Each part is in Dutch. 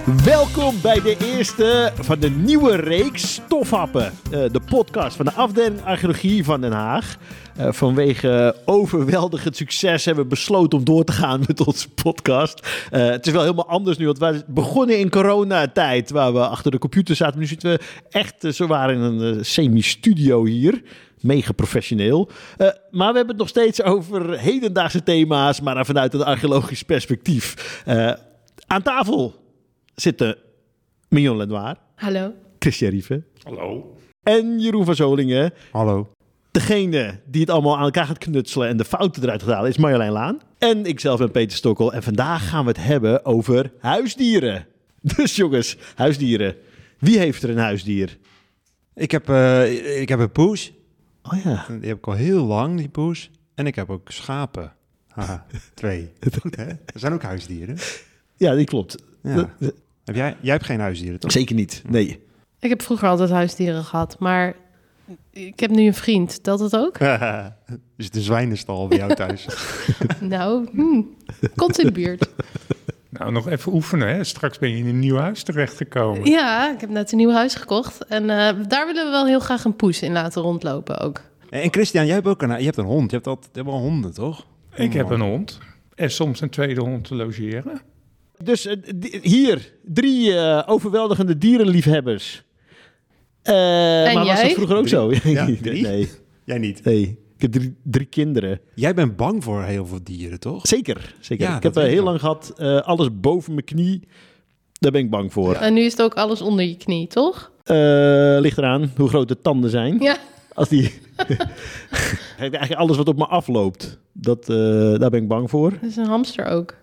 Welkom bij de eerste van de nieuwe reeks Stofhappen. De podcast van de afdeling Archeologie van Den Haag. Vanwege overweldigend succes hebben we besloten om door te gaan met onze podcast. Het is wel helemaal anders nu, want wij begonnen in coronatijd, waar we achter de computer zaten. Nu zitten we echt zowaar in een semi-studio hier. Mega professioneel. Maar we hebben het nog steeds over hedendaagse thema's, maar dan vanuit een archeologisch perspectief. Aan tafel zitten Mignon Lenoir. Hallo. Christian Rieven. Hallo. En Jeroen van Zolingen. Hallo. Degene die het allemaal aan elkaar gaat knutselen en de fouten eruit gaat halen is Marjolein Laan. En ikzelf ben Peter Stokkel. En vandaag gaan we het hebben over huisdieren. Dus jongens, huisdieren. Wie heeft er een huisdier? Ik heb een poes. Oh ja. Die heb ik al heel lang, die poes. En ik heb ook schapen. Haha, 2. Er zijn ook huisdieren. Ja, die klopt. Ja. Jij hebt geen huisdieren, toch? Zeker niet, nee. Ik heb vroeger altijd huisdieren gehad, maar ik heb nu een vriend. Telt dat ook? Is het een zwijnenstal bij jou thuis? Nou, komt in de buurt. Nou, nog even oefenen, hè? Straks ben je in een nieuw huis terechtgekomen. Ja, ik heb net een nieuw huis gekocht. En daar willen we wel heel graag een poes in laten rondlopen ook. En Christian, jij hebt ook je hebt een hond. Je hebt wel honden, toch? Ik heb een hond. En soms een tweede hond te logeren. Dus hier, 3 overweldigende dierenliefhebbers. Maar was jij? dat vroeger ook zo? Ja, 3? Nee. Jij niet. Nee. Ik heb 3 kinderen. Jij bent bang voor heel veel dieren, toch? Zeker. Ja, ik heb dat weet heel ik lang gehad, alles boven mijn knie. Daar ben ik bang voor. En nu is het ook alles onder je knie, toch? Ligt eraan hoe groot de tanden zijn. Ja. Als die... Eigenlijk alles wat op me afloopt, daar ben ik bang voor. Dat is een hamster ook.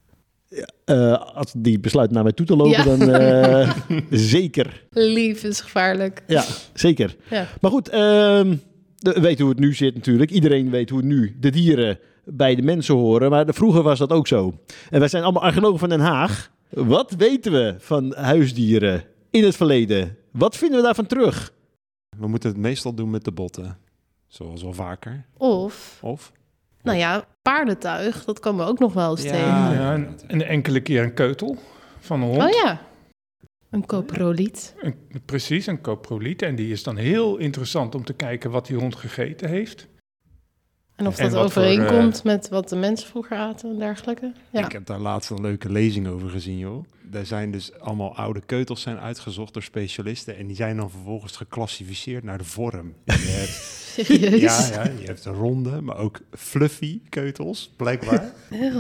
Als die besluit naar mij toe te lopen, Ja. dan zeker. Levensgevaarlijk. Ja, zeker. Ja. Maar goed, we weten hoe het nu zit natuurlijk. Iedereen weet hoe nu de dieren bij de mensen horen. Maar vroeger was dat ook zo. En wij zijn allemaal archeologen van Den Haag. Wat weten we van huisdieren in het verleden? Wat vinden we daarvan terug? We moeten het meestal doen met de botten. Zoals wel vaker. Of, Of? nou ja, paardentuig. Dat komen we ook nog wel eens tegen. Ja, en een enkele keer een keutel van een hond. Oh ja. Een coproliet. Precies, een coproliet. En die is dan heel interessant om te kijken wat die hond gegeten heeft. En of En dat wat voor, overeenkomt met wat de mensen vroeger aten en dergelijke. Ja. Ik heb daar laatst een leuke lezing over gezien, joh. Daar zijn dus allemaal oude keutels zijn uitgezocht door specialisten. En die zijn dan vervolgens geclassificeerd naar de vorm. Je hebt, Serieus? ja, je hebt de ronde, maar ook fluffy keutels, blijkbaar. Eeuw.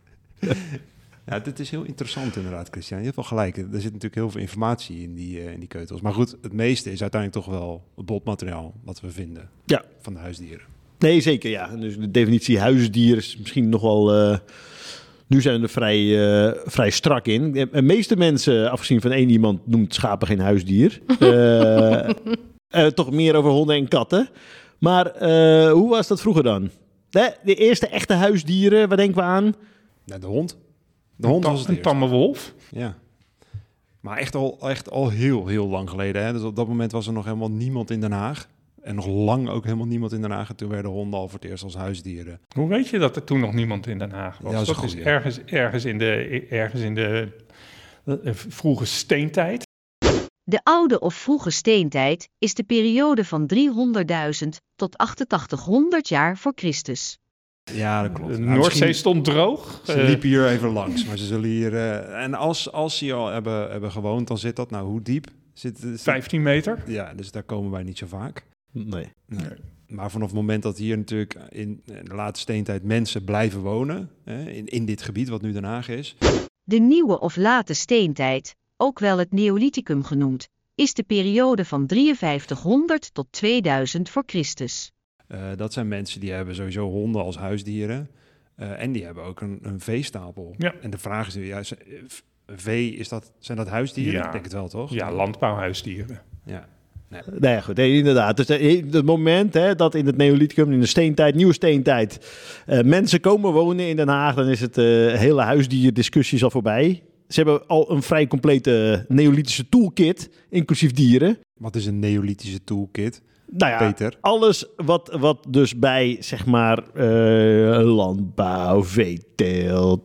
Ja, dit is heel interessant inderdaad, Christian. Je hebt wel gelijk. Er zit natuurlijk heel veel informatie in die keutels. Maar goed, het meeste is uiteindelijk toch wel het botmateriaal wat we vinden van de huisdieren. Nee, zeker ja. Dus de definitie huisdier is misschien nog wel... nu zijn we er vrij strak in. De meeste mensen, afgezien van 1 iemand, noemt schapen geen huisdier. Toch meer over honden en katten. Maar hoe was dat vroeger dan? De eerste echte huisdieren, waar denken we aan? Ja, de hond. De hond was het Een eerste. tamme wolf. Ja. Maar echt al heel, heel lang geleden. Hè? Dus op dat moment was er nog helemaal niemand in Den Haag. En nog lang ook helemaal niemand in Den Haag. En toen werden honden al voor het eerst als huisdieren. Hoe weet je dat er toen nog niemand in Den Haag was? Ja, dat is dat is goed, ergens in de vroege steentijd. De oude of vroege steentijd is de periode van 300.000 tot 8800 jaar voor Christus. Ja, dat klopt. De Nou, Noordzee misschien- stond droog. Ze liepen hier even langs, maar ze zullen hier... en als ze hier al hebben gewoond, dan zit dat... Nou, hoe diep? Zit 15 meter. Ja, dus daar komen wij niet zo vaak. Nee. Maar vanaf het moment dat hier natuurlijk in de late steentijd mensen blijven wonen... in dit gebied, wat nu Den Haag is... De nieuwe of late steentijd, ook wel het Neolithicum genoemd, is de periode van 5300 tot 2000 voor Christus. Dat zijn mensen die hebben sowieso honden als huisdieren. En die hebben ook een veestapel. Ja. En de vraag is, vee, zijn dat huisdieren? Ja. Ik denk het wel, toch? Ja, landbouwhuisdieren. Ja. Nee. Nou ja, goed, inderdaad. Dus het moment dat in het Neolithicum, in de steentijd, nieuwe steentijd, mensen komen wonen in Den Haag, dan is het hele huisdierdiscussie al voorbij. Ze hebben al een vrij complete Neolithische toolkit, inclusief dieren. Wat is een Neolithische toolkit? Nou ja, Peter. alles wat dus bij, zeg maar, landbouw, veeteelt,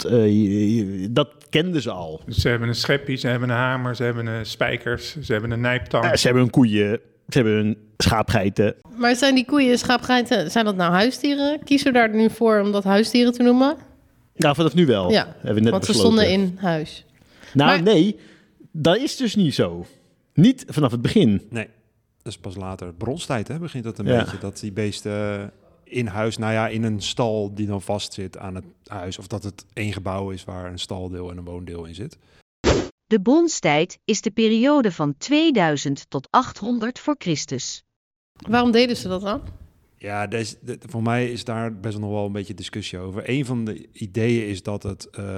dat kenden ze al. Dus ze hebben een schepje, ze hebben een hamer, ze hebben spijkers, ze hebben een nijptang. Ze hebben hun koeien, ze hebben hun schaapgeiten. Maar zijn die koeien en schaapgeiten, zijn dat nou huisdieren? Kiezen we daar nu voor om dat huisdieren te noemen? Nou, vanaf nu wel. Ja, hebben we net want ze besloten. stonden in huis. Nou, Maar- nee, dat is dus niet zo. Niet vanaf het begin. Nee, dat is pas later. Bronstijd, hè, begint dat een Ja. beetje. Dat die beesten in huis, nou ja, in een stal die dan vastzit aan het huis. Of dat het één gebouw is waar een staldeel en een woondeel in zit. De bronstijd is de periode van 2000 tot 800 voor Christus. Waarom deden ze dat dan? Ja, voor mij is daar best nog wel een beetje discussie over. Een van de ideeën is dat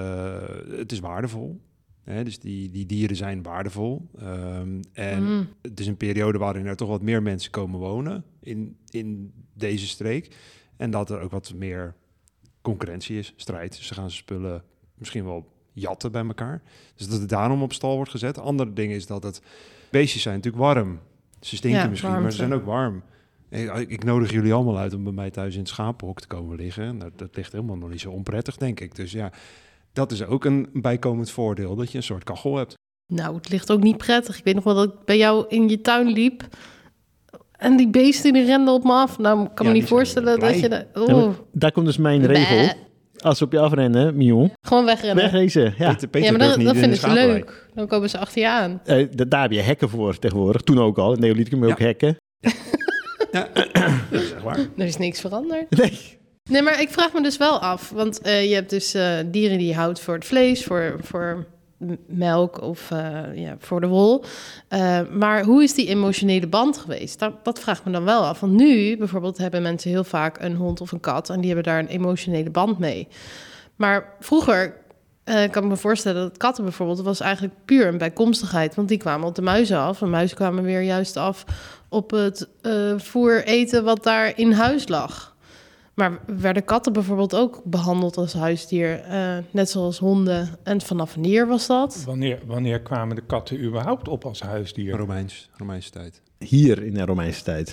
het is waardevol. Dus die dieren zijn waardevol. En het is een periode waarin er toch wat meer mensen komen wonen in deze streek. En dat er ook wat meer concurrentie is, strijd. Dus ze gaan spullen misschien wel jatten bij elkaar. Dus dat het daarom op stal wordt gezet. Andere ding is dat het beestjes zijn natuurlijk warm. Ze stinken Ja, misschien, warmte. maar ze zijn ook warm. Ik nodig jullie allemaal uit om bij mij thuis in het schapenhok te komen liggen. Nou, dat ligt helemaal nog niet zo onprettig, denk ik. Dus ja, dat is ook een bijkomend voordeel, dat je een soort kachel hebt. Nou, het ligt ook niet prettig. Ik weet nog wel dat ik bij jou in je tuin liep. En die beesten die renden op me af. Nou, ik kan Ja, me die niet zijn voorstellen dat blij. je... Ja, maar daar komt dus mijn regel. Als ze op je afrennen, Mion, Gewoon wegrennen. wegrezen. Ja. Peter Ja, maar durft niet dat in vinden de ze schapenwei. leuk. Dan komen ze achter je aan. Daar heb je hekken voor tegenwoordig. Toen ook al. In Neolithicum ook Ja. hekken. Ja, dat is echt waar. Er is niks veranderd. Nee. Nee, maar ik vraag me dus wel af. Want je hebt dus dieren die je houdt voor het vlees, voor melk of voor de wol. Maar hoe is die emotionele band geweest? Dat vraagt me dan wel af. Want nu bijvoorbeeld hebben mensen heel vaak een hond of een kat en die hebben daar een emotionele band mee. Maar vroeger kan ik me voorstellen dat katten bijvoorbeeld was eigenlijk puur een bijkomstigheid. Want die kwamen op de muizen af. En muizen kwamen weer juist af op het voer eten wat daar in huis lag. Maar werden katten bijvoorbeeld ook behandeld als huisdier, net zoals honden? En vanaf wanneer was dat? Wanneer kwamen de katten überhaupt op als huisdier? Romeinse tijd. Hier in de Romeinse tijd.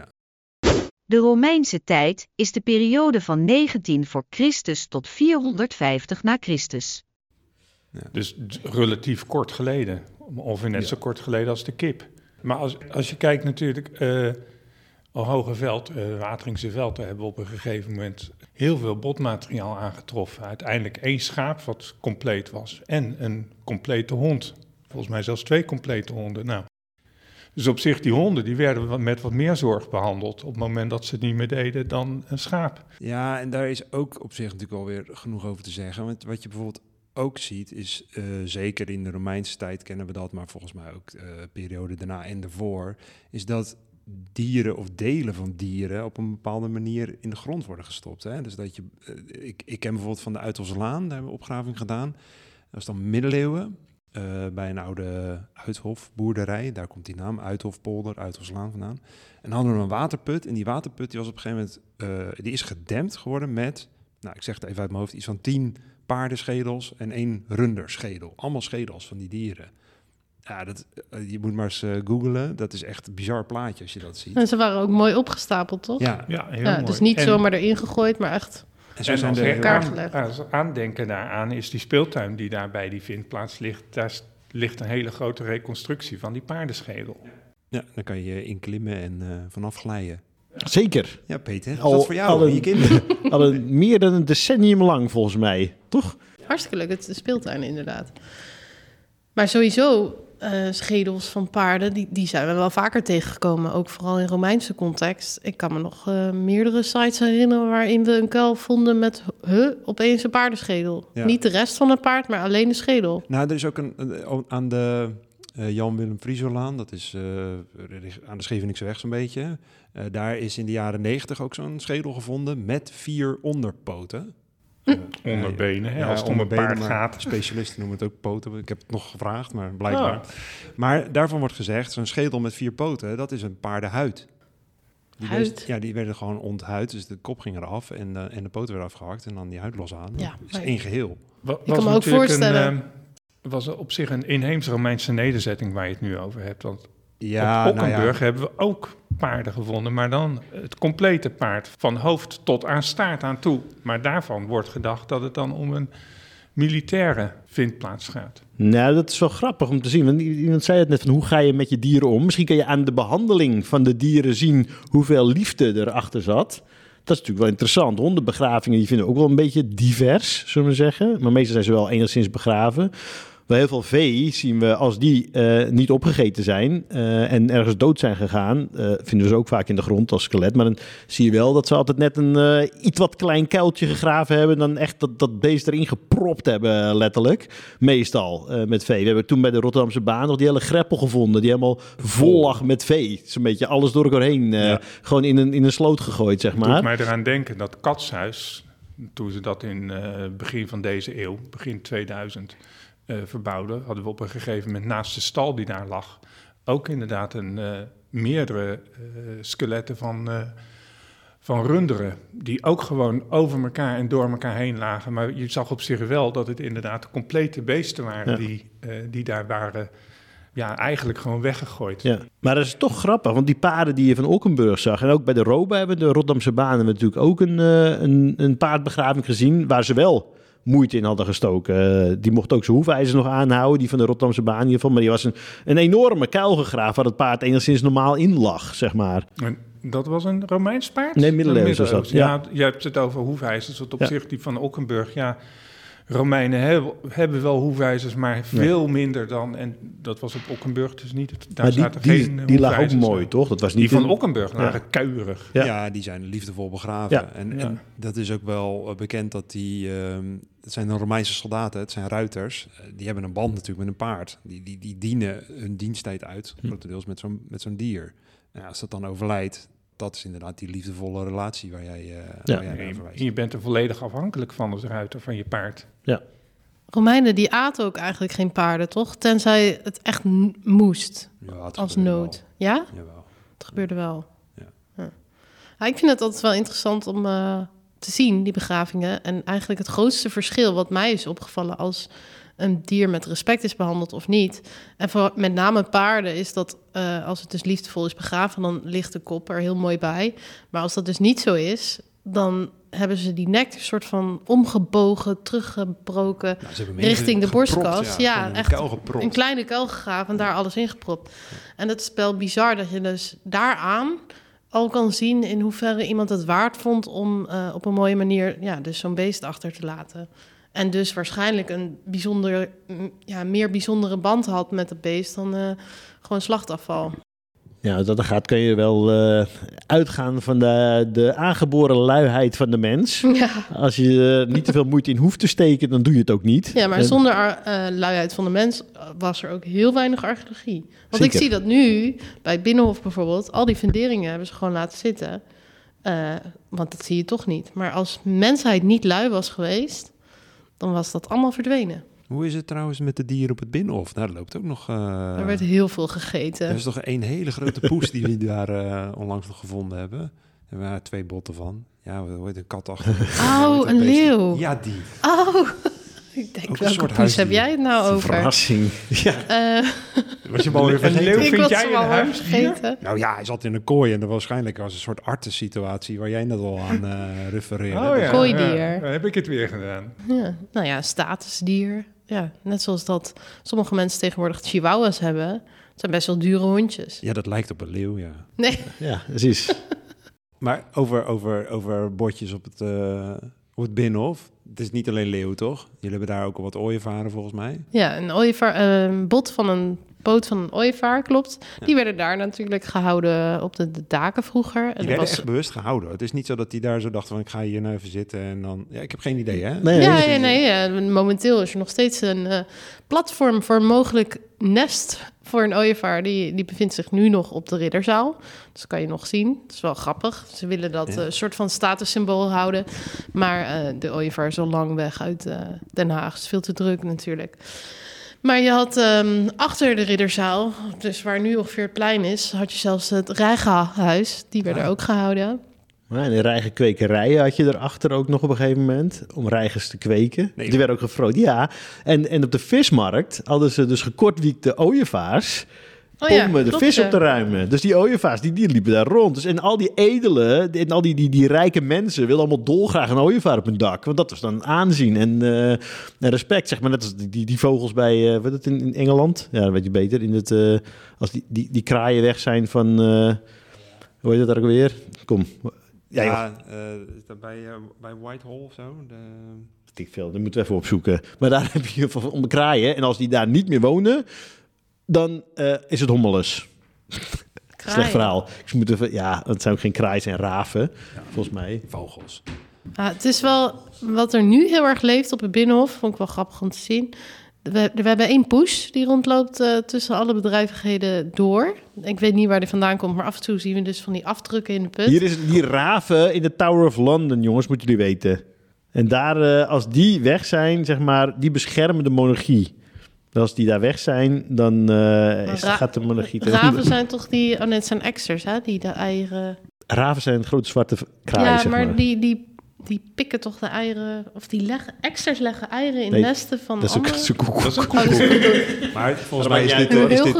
De Romeinse tijd is de periode van 19 voor Christus tot 450 na Christus. Dus relatief kort geleden. Ongeveer net zo kort geleden als de kip. Maar als je kijkt natuurlijk, Hogeveld, Wateringse Veld, daar hebben we op een gegeven moment heel veel botmateriaal aangetroffen. Uiteindelijk 1 schaap wat compleet was en een complete hond. Volgens mij zelfs 2 complete honden. Nou, dus op zich die honden die werden met wat meer zorg behandeld op het moment dat ze het niet meer deden dan een schaap. Ja, en daar is ook op zich natuurlijk wel weer genoeg over te zeggen. Want wat je bijvoorbeeld ook ziet is, zeker in de Romeinse tijd kennen we dat, maar volgens mij ook periode daarna en daarvoor, is dat dieren of delen van dieren op een bepaalde manier in de grond worden gestopt. Hè? Dus dat je, ik ken bijvoorbeeld van de Uithofslaan, daar hebben we opgraving gedaan. Dat is dan middeleeuwen, bij een oude Uithofboerderij. Daar komt die naam, Uithofpolder, Uithofslaan vandaan. En dan hadden we een waterput. En die waterput die was op een gegeven moment, die is gedempt geworden met, nou ik zeg het even uit mijn hoofd, iets van 10 paardenschedels en 1 runderschedel. Allemaal schedels van die dieren. Ja, je moet maar eens googlen. Dat is echt een bizar plaatje als je dat ziet. En ze waren ook mooi opgestapeld, toch? Ja, Ja, heel Ja, mooi. dus niet En- zomaar erin gegooid, maar echt... en zo En zijn als er elkaar gelegd. als aandenken daaraan is die speeltuin die daar bij die vindplaats ligt. Daar ligt een hele grote reconstructie van die paardenschedel. Ja, dan kan je inklimmen en vanaf glijden. Zeker. Ja, Peter, dat Al- is dat voor jou al en je kinderen. Al meer dan een decennium lang, volgens mij. Toch? Hartstikke leuk, het is de speeltuin inderdaad. Maar sowieso, schedels van paarden, die zijn we wel vaker tegengekomen. Ook vooral in Romeinse context. Ik kan me nog meerdere sites herinneren waarin we een kuil vonden met opeens een paardenschedel. Ja. Niet de rest van het paard, maar alleen de schedel. Nou, er is ook aan de Jan Willem Friesolaan, dat is aan de Scheveningseweg zo'n beetje. Daar is in de jaren 90 ook zo'n schedel gevonden met 4 onderpoten. Onderbenen, hè, Ja, als het om een onderbenen, paard maar gaat. Specialisten noemen het ook poten. Ik heb het nog gevraagd, maar blijkbaar. Oh. Maar daarvan wordt gezegd, zo'n schedel met 4 poten, dat is een paardenhuid. Huid? Die werden gewoon onthuid, dus de kop ging eraf en de poten werden afgehakt en dan die huid los aan. Ja, Dat is maar- één geheel. Je kan me ook voorstellen. Was op zich een inheems Romeinse nederzetting waar je het nu over hebt. Want Ja, op Ockenburg hebben we ook paarden gevonden, maar dan het complete paard, van hoofd tot aan staart aan toe. Maar daarvan wordt gedacht dat het dan om een militaire vindplaats gaat. Nou, dat is wel grappig om te zien. Want iemand zei het net van, hoe ga je met je dieren om? Misschien kan je aan de behandeling van de dieren zien hoeveel liefde erachter zat. Dat is natuurlijk wel interessant. Hondenbegravingen, die vinden we ook wel een beetje divers, zullen we zeggen. Maar meestal zijn ze wel enigszins begraven. Bij heel veel vee zien we, als die niet opgegeten zijn en ergens dood zijn gegaan, vinden we ze ook vaak in de grond als skelet. Maar dan zie je wel dat ze altijd net een iets wat klein kuiltje gegraven hebben en dan echt dat beest erin gepropt hebben, letterlijk. Meestal met vee. We hebben toen bij de Rotterdamse baan nog die hele greppel gevonden, die helemaal vol lag met vee. Zo'n beetje alles door elkaar heen, gewoon in een sloot gegooid, zeg maar. Doet mij eraan denken dat Katshuis, toen ze dat in begin van deze eeuw, begin 2000... verbouwden, hadden we op een gegeven moment naast de stal die daar lag ook inderdaad meerdere skeletten van runderen, die ook gewoon over elkaar en door elkaar heen lagen. Maar je zag op zich wel dat het inderdaad complete beesten waren die daar waren, eigenlijk gewoon weggegooid. Ja. Maar dat is toch grappig, want die paarden die je van Ockenburg zag, en ook bij de Roba hebben, de Rotterdamse baan, hebben we natuurlijk ook een paardbegraving gezien, waar ze wel moeite in hadden gestoken. Die mocht ook zijn hoefijzer nog aanhouden, die van de Rotterdamse baan in ieder geval. Maar die was een enorme kuil gegraven waar het paard enigszins normaal in lag, zeg maar. En dat was een Romeins paard? Nee, middeleeuws was dat. Ja, je hebt het over hoefijzers. Wat op zich die van Ockenburg, Romeinen hebben wel hoefijzers, maar veel minder dan. En dat was op Ockenburg dus niet. Daar zaten geen die lag ook mooi, toch? Dat was niet die van Ockenburg lagen kuierig. Ja, die zijn liefdevol begraven. Ja. En dat is ook wel bekend dat het zijn Romeinse soldaten, het zijn ruiters. Die hebben een band natuurlijk met een paard. Die dienen hun diensttijd uit, grotendeels met zo'n dier. En als dat dan overlijdt, dat is inderdaad die liefdevolle relatie waar jij naar verwijst. Je bent er volledig afhankelijk van als ruiter, van je paard. Ja. Romeinen die aten ook eigenlijk geen paarden, toch? Tenzij het echt moest, als nood. Wel. Ja? Jawel. Het gebeurde wel. Ja. Ik vind het altijd wel interessant om te zien, die begravingen. En eigenlijk het grootste verschil wat mij is opgevallen als een dier met respect is behandeld of niet. En voor met name paarden is dat als het dus liefdevol is begraven, dan ligt de kop er heel mooi bij. Maar als dat dus niet zo is, dan hebben ze die nek een soort van omgebogen, teruggebroken richting de borstkas. Ja, echt een kleine kuil gegraven en daar alles in gepropt. Ja. En dat is wel bizar dat je dus daaraan al kan zien in hoeverre iemand het waard vond om op een mooie manier dus zo'n beest achter te laten. En dus waarschijnlijk een meer bijzondere band had met het beest dan gewoon slachtafval. Ja, dat kun je wel uitgaan van de aangeboren luiheid van de mens. Ja. Als je niet te veel moeite in hoeft te steken, dan doe je het ook niet. Ja, maar zonder luiheid van de mens was er ook heel weinig archeologie. Want Zeker. Ik zie dat nu, bij het Binnenhof bijvoorbeeld, al die funderingen hebben ze gewoon laten zitten. Want dat zie je toch niet. Maar als mensheid niet lui was geweest, dan was dat allemaal verdwenen. Hoe is het trouwens met de dieren op het Binnenhof? Daar loopt ook nog... Er werd heel veel gegeten. Er is toch een hele grote poes die we daar onlangs nog gevonden hebben. Er waren 2 botten van. Ja, hoe heet een kat achter. Oh, een leeuw. Ja, die. Oh, ik denk, welke poes heb jij het nou over? Verrassing. Ja. Was je hem alweer vergeten? Leeuw vind jij in huis vergeten? Nou ja, hij zat in een kooi en dat waarschijnlijk was een soort artensituatie waar jij net al aan refereerde. Oh ja, kooidier. Heb ik het weer gedaan. Ja. Nou ja, statusdier. Ja, net zoals dat sommige mensen tegenwoordig chihuahuas hebben. Het zijn best wel dure hondjes. Ja, dat lijkt op een leeuw, ja. Nee. Ja, precies. Maar over botjes op het Binnenhof. Het is niet alleen leeuw, toch? Jullie hebben daar ook al wat ooievaren, volgens mij. Ja, een bot van een poot van een ooievaar, klopt. Ja. Die werden daar natuurlijk gehouden op de daken vroeger. En die werden echt bewust gehouden. Het is niet zo dat die daar zo dachten van, ik ga hier nou even zitten en dan... Ja, ik heb geen idee, hè? Nee. Momenteel is er nog steeds een platform voor een mogelijk nest voor een ooievaar. Die bevindt zich nu nog op de Ridderzaal. Dus kan je nog zien. Het is wel grappig. Ze willen dat soort van statussymbool houden. Maar de ooievaar is al lang weg uit Den Haag. Het is veel te druk natuurlijk. Maar je had achter de Ridderzaal, dus waar nu ongeveer het plein is, had je zelfs het Reigerhuis. Die werden ook gehouden. Ja, en de reigerkwekerijen had je erachter ook nog op een gegeven moment, om reigers te kweken. Nee. Die werden ook gefroten, ja. En op de vismarkt hadden ze dus gekortwiekte ooievaars om de vis op te ruimen. Dus die ooievaars, die liepen daar rond. Dus en al die edelen en al die rijke mensen wilden allemaal dolgraag een ooievaar op hun dak. Want dat was dan aanzien en respect. Zeg maar net als die vogels bij, wat het in Engeland? Ja, dat weet je beter. Als die kraaien weg zijn van, hoe heet dat ook weer? Kom. Ja, is dat bij Whitehall of zo? Dat moeten we even opzoeken. Maar daar heb je om de kraaien. En als die daar niet meer wonen, dan is het hommeles. Slecht verhaal. Ik moet even, het zijn ook geen kraaien, zijn raven, volgens mij. Vogels. Het is wel wat er nu heel erg leeft op het Binnenhof. Vond ik wel grappig om te zien. We hebben 1 poes die rondloopt tussen alle bedrijvigheden door. Ik weet niet waar die vandaan komt, maar af en toe zien we dus van die afdrukken in de put. Hier is die raven in de Tower of London, jongens, moeten jullie weten. En daar, als die weg zijn, zeg maar, die beschermen de monarchie. Als die daar weg zijn, dan gaat de monarchie... Raven zijn toch die... Oh nee, het zijn eksters, hè? Die de eieren... Raven zijn grote zwarte kraaien, zeg maar. Ja, maar die pikken toch de eieren... Of eksters leggen eieren in nesten van dat andere... Dat is een koekoek. Maar volgens mij is dit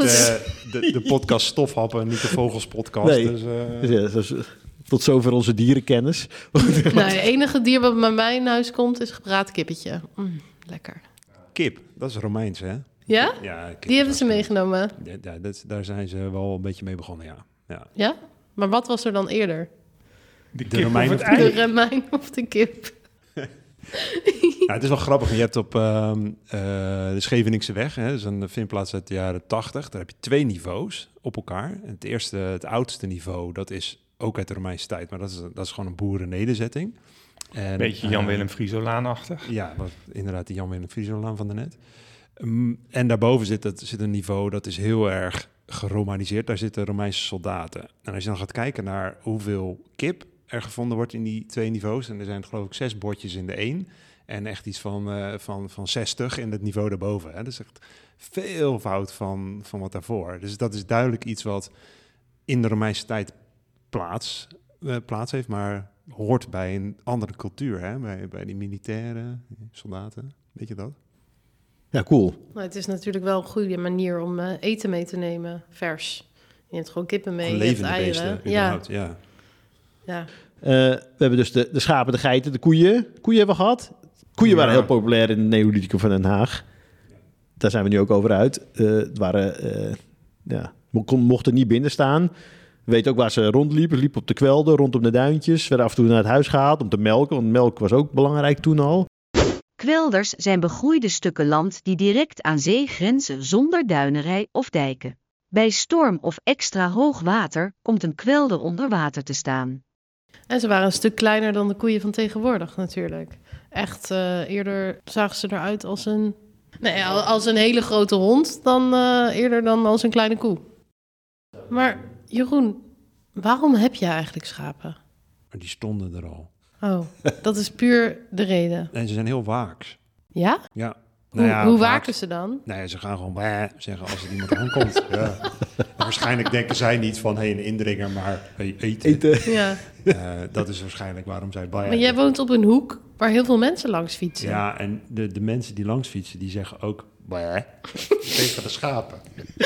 de podcast Stofhappen, niet de Vogelspodcast. Nee. Dus, tot zover onze dierenkennis. Het enige dier wat bij mij in huis komt is gebraad kippetje. Lekker. Kip, dat is Romeins, hè? Ja? Ja, die hebben ze meegenomen. Ja, daar zijn ze wel een beetje mee begonnen, ja. Ja? Maar wat was er dan eerder? De Romein of de Romein of de kip? Het is wel grappig. Je hebt op de Scheveningse weg, hè, dat is een vindplaats uit de jaren 80. Daar heb je 2 niveaus op elkaar. En het oudste niveau, dat is ook uit de Romeinse tijd. Maar dat is gewoon een boerennederzetting. Een beetje Jan-Willem Friesolaan-achtig. Ja, inderdaad die Jan-Willem Friesolaan van daarnet. En daarboven zit een niveau dat is heel erg geromaniseerd. Daar zitten Romeinse soldaten. En als je dan gaat kijken naar hoeveel kip er gevonden wordt in die 2 niveaus... en er zijn geloof ik 6 bordjes in de 1... en echt iets van 60 in het niveau daarboven. Hè. Dat is echt veel fout van wat daarvoor. Dus dat is duidelijk iets wat in de Romeinse tijd plaats heeft... maar hoort bij een andere cultuur, hè? Bij die militairen, soldaten, weet je dat? Ja, cool. Nou, het is natuurlijk wel een goede manier om eten mee te nemen, vers. Je hebt gewoon kippen mee, je hebt eieren. Ja. We hebben dus de schapen, de geiten, de koeien. Koeien hebben we gehad. Koeien waren heel populair in het Neolithicum van Den Haag. Daar zijn we nu ook over uit. Mochten niet binnen staan. We weten ook waar ze rondliepen. Ze liepen op de kwelder, rondom de duintjes. Werden af en toe naar het huis gehaald om te melken. Want melk was ook belangrijk toen al. Kwelders zijn begroeide stukken land die direct aan zee grenzen zonder duinerij of dijken. Bij storm of extra hoog water komt een kwelder onder water te staan. En ze waren een stuk kleiner dan de koeien van tegenwoordig natuurlijk. Echt, eerder zagen ze eruit als een hele grote hond dan eerder dan als een kleine koe. Maar Jeroen, waarom heb jij eigenlijk schapen? Maar die stonden er al. Oh, dat is puur de reden. En ze zijn heel waaks. Ja? Ja. Hoe waken ze dan? Nee, ze gaan gewoon zeggen als er iemand aankomt. Ja. En waarschijnlijk denken zij niet van een indringer, maar eten. Ja. Dat is waarschijnlijk waarom zij Maar jij woont op een hoek waar heel veel mensen langs fietsen. Ja, en de mensen die langs fietsen, die zeggen ook tegen de schapen.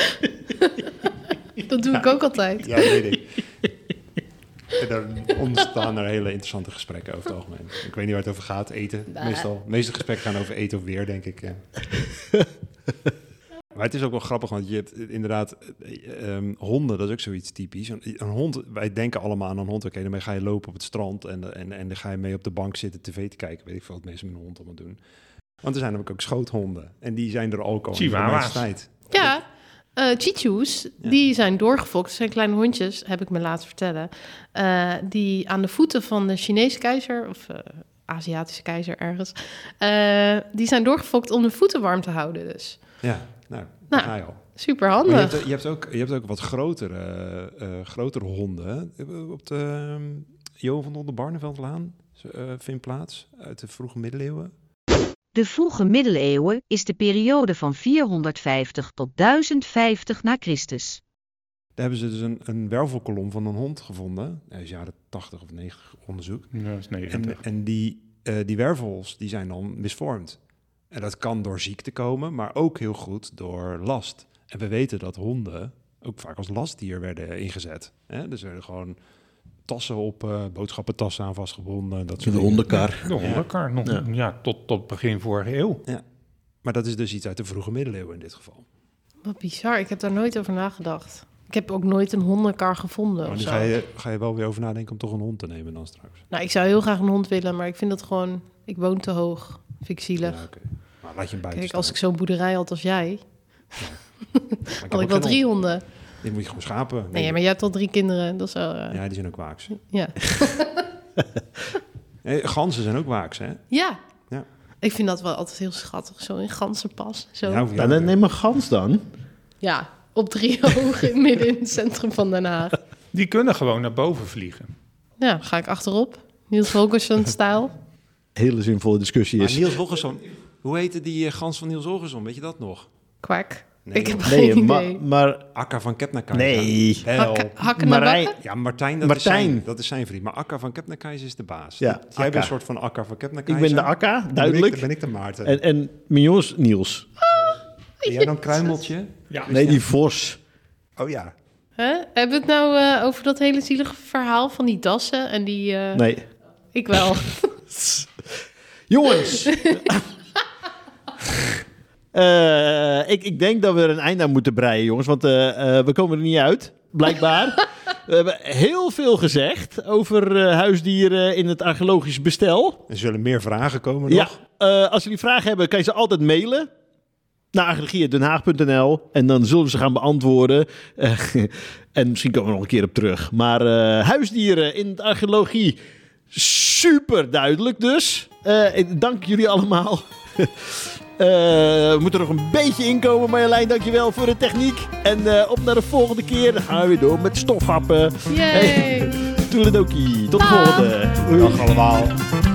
Dat doe ik ook altijd. Ja, weet ik. En daar ontstaan er hele interessante gesprekken over het algemeen. Ik weet niet waar het over gaat, eten. Meestal. De meeste gesprekken gaan over eten of weer, denk ik. Ja. Maar het is ook wel grappig, want je hebt inderdaad honden, dat is ook zoiets typisch. Een hond, wij denken allemaal aan een hond. Oké, daarmee ga je lopen op het strand en dan ga je mee op de bank zitten tv te kijken. Weet ik veel wat mensen met een hond allemaal doen. Want er zijn namelijk ook schoothonden. En die zijn er ook al in de tijd. Ja, Chihuahuas, die zijn doorgefokt. Dat zijn kleine hondjes, heb ik me laten vertellen. Die aan de voeten van de Chinese keizer, of Aziatische keizer ergens, die zijn doorgefokt om de voeten warm te houden dus. Ja, nou al. Super handig. Je hebt ook wat grotere honden. Op de Johan van Oldenbarneveldlaan vindt plaats uit de vroege middeleeuwen. De vroege middeleeuwen is de periode van 450 tot 1050 na Christus. Daar hebben ze dus een wervelkolom van een hond gevonden. Dat is jaren 80 of 90 onderzoek. Ja, dat is 90. En die wervels die zijn dan misvormd. En dat kan door ziekte komen, maar ook heel goed door last. En we weten dat honden ook vaak als lastdier werden ingezet. Hè? Dus er werden gewoon tassen op, boodschappentassen aan vastgebonden. Dat De hondenkar. De hondenkar, tot begin vorige eeuw. Ja. Maar dat is dus iets uit de vroege middeleeuwen in dit geval. Wat bizar, ik heb daar nooit over nagedacht. Ik heb ook nooit een hondenkar gevonden. Maar nu ga je wel weer over nadenken om toch een hond te nemen dan straks. Nou, ik zou heel graag een hond willen, maar ik vind dat gewoon... Ik woon te hoog. Vind ik zielig. Ja, okay. Maar laat je hem buiten Kijk, staan. als ik zo'n boerderij had als jij... had ik wel geen 3 hond. honden. Die moet je gewoon schapen. Nee, maar jij hebt al 3 kinderen. Dat is wel... Ja, die zijn ook waaks. Ja. Ganzen zijn ook waaks, hè? Ja. Ja. Ik vind dat wel altijd heel schattig. Zo in ganzenpas. Zo. Ja, Nou, dan neem een gans dan. Ja, op 3 hoog midden in het centrum van Den Haag. Die kunnen gewoon naar boven vliegen. Ja, dan ga ik achterop. Niels Holgersson-stijl. Hele zinvolle discussie Maar is... Niels Holgersson, hoe heette die gans van Niels Holgersson? Weet je dat nog? Kwak. Nee, Ik heb joh. geen idee. maar Akka van Kebnekaise. nee. Hakken naar Marijn- bakken? Ja, Martijn, dat is zijn vriend. Maar Akka van Kebnekaise is de baas. Ja, Jij bent Akka. een soort van Akka van Kebnekaise. Ik ben de Akka, duidelijk. Dan ben ik de Maarten. En mijn jongens, Niels. Ben jij dan Kruimeltje? Ja, Nee, die Vos. Oh ja. Huh? Hebben we het nou over dat hele zielige verhaal van die dassen en die... Nee. Ik wel. Jongens. Ik denk dat we er een eind aan moeten breien, jongens. Want we komen er niet uit, blijkbaar. We hebben heel veel gezegd over huisdieren in het archeologisch bestel. Er zullen meer vragen komen nog. Ja, als jullie vragen hebben, kan je ze altijd mailen naar archeologie@denhaag.nl en dan zullen we ze gaan beantwoorden. En misschien komen we nog een keer op terug. Maar huisdieren in de archeologie, super duidelijk dus. Ik dank jullie allemaal. We moeten er nog een beetje inkomen, Marjolein, dankjewel voor de techniek. En op naar de volgende keer. Dan gaan we weer door met stofhappen. Yay! Toedeledokie, tot de Dag. volgende. Dag allemaal.